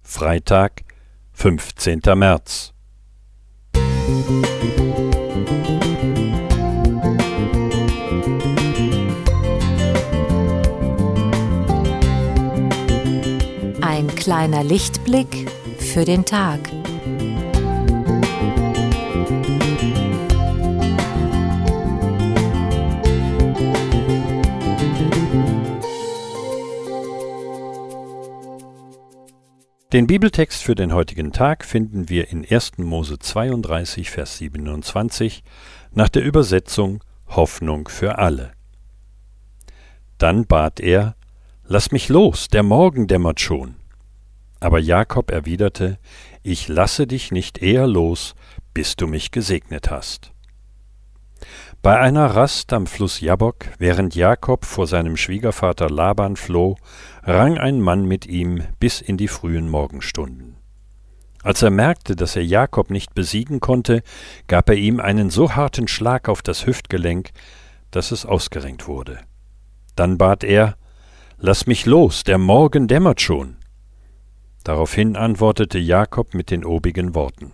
Freitag, 15. März. Ein kleiner Lichtblick für den Tag. Den Bibeltext für den heutigen Tag finden wir in 1. Mose 32, Vers 27 nach der Übersetzung Hoffnung für alle. Dann bat er: »Lass mich los, der Morgen dämmert schon.« Aber Jakob erwiderte: »Ich lasse dich nicht eher los, bis du mich gesegnet hast.« Bei einer Rast am Fluss Jabbok, während Jakob vor seinem Schwiegervater Laban floh, rang ein Mann mit ihm bis in die frühen Morgenstunden. Als er merkte, dass er Jakob nicht besiegen konnte, gab er ihm einen so harten Schlag auf das Hüftgelenk, dass es ausgerenkt wurde. Dann bat er: »Lass mich los, der Morgen dämmert schon.« Daraufhin antwortete Jakob mit den obigen Worten.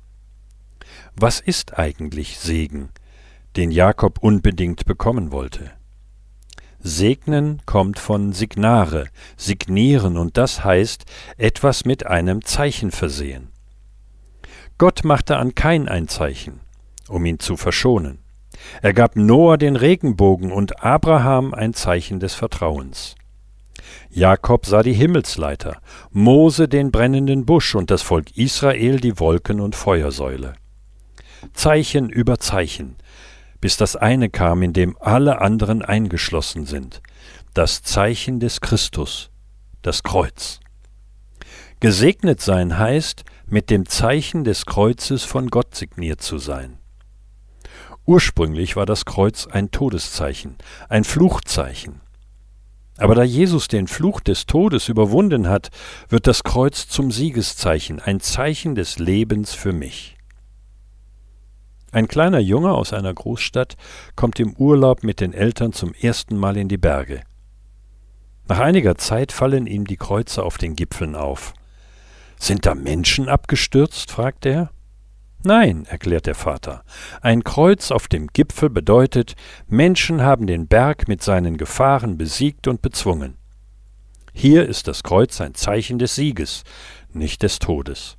Was ist eigentlich Segen, den Jakob unbedingt bekommen wollte? Segnen kommt von signare, signieren, und das heißt, etwas mit einem Zeichen versehen. Gott machte an Kain ein Zeichen, um ihn zu verschonen. Er gab Noah den Regenbogen und Abraham ein Zeichen des Vertrauens. Jakob sah die Himmelsleiter, Mose den brennenden Busch und das Volk Israel die Wolken- und Feuersäule. Zeichen über Zeichen, bis das eine kam, in dem alle anderen eingeschlossen sind, das Zeichen des Christus, das Kreuz. Gesegnet sein heißt, mit dem Zeichen des Kreuzes von Gott signiert zu sein. Ursprünglich war das Kreuz ein Todeszeichen, ein Fluchzeichen. Aber da Jesus den Fluch des Todes überwunden hat, wird das Kreuz zum Siegeszeichen, ein Zeichen des Lebens für mich. Ein kleiner Junge aus einer Großstadt kommt im Urlaub mit den Eltern zum ersten Mal in die Berge. Nach einiger Zeit fallen ihm die Kreuze auf den Gipfeln auf. »Sind da Menschen abgestürzt?« fragt er. »Nein«, erklärt der Vater, »ein Kreuz auf dem Gipfel bedeutet, Menschen haben den Berg mit seinen Gefahren besiegt und bezwungen. Hier ist das Kreuz ein Zeichen des Sieges, nicht des Todes.«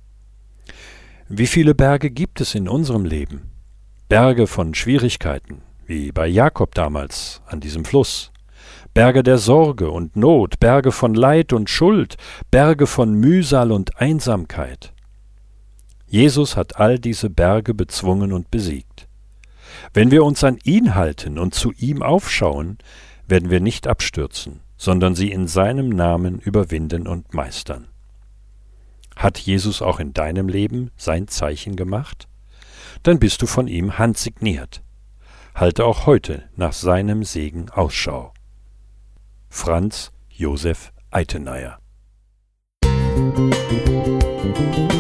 Wie viele Berge gibt es in unserem Leben? Berge von Schwierigkeiten, wie bei Jakob damals an diesem Fluss. Berge der Sorge und Not, Berge von Leid und Schuld, Berge von Mühsal und Einsamkeit. Jesus hat all diese Berge bezwungen und besiegt. Wenn wir uns an ihn halten und zu ihm aufschauen, werden wir nicht abstürzen, sondern sie in seinem Namen überwinden und meistern. Hat Jesus auch in deinem Leben sein Zeichen gemacht? Dann bist du von ihm handsigniert. Halte auch heute nach seinem Segen Ausschau. Franz Josef Eitenayer.